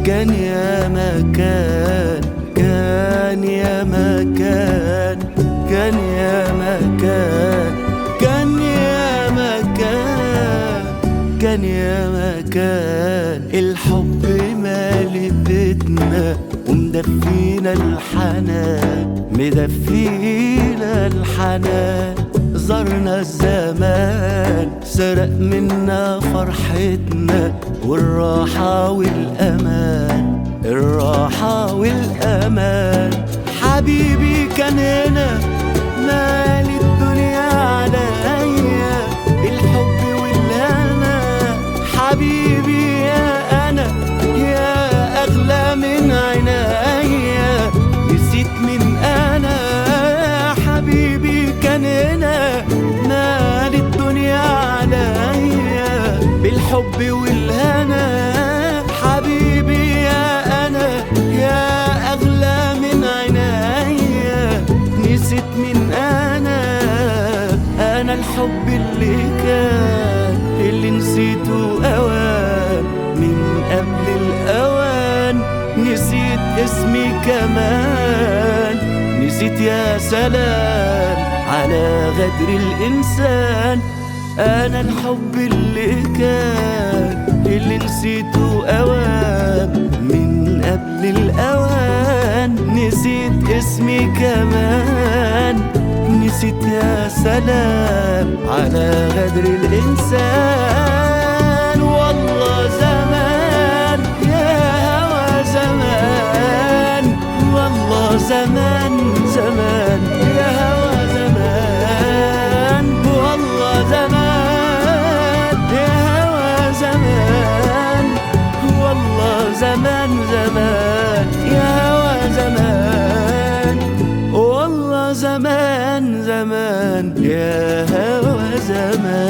كان يا مكان، كان يا مكان، كان يا مكان، كان يا مكان، كان يا مكان. الحب مالي بيتنا ومدفينا الحنان، مدفينا الحنان. زرنا الزمان سرق منا فرحتنا والراحة والأمان، الراحة والأمان. حبيبي كان هنا مالي الدنيا عليا، الحب والهنا. حبيبي يا أنا يا أغلى من عينيا، نسيت من أنا. حبيبي كان هنا مالي الدنيا عليا، بالحب والهنا. حبيبي يا أنا يا أغلى من عينيا، نسيت من أنا. أنا الحب اللي كان، اللي نسيته أوان من قبل الأوان. نسيت اسمي كمان، نسيت يا سلام على غدر الإنسان. أنا الحب اللي كان، اللي نسيته أوان من قبل الأوان. نسيت اسمي كمان، نسيت يا سلام على غدر الإنسان. والله زمان يا هوى زمان، والله زمان زمان يا هوى زمان. والله زمان يا هوى زمان، والله زمان زمان يا هوى زمان. والله زمان زمان يا هوى زمان.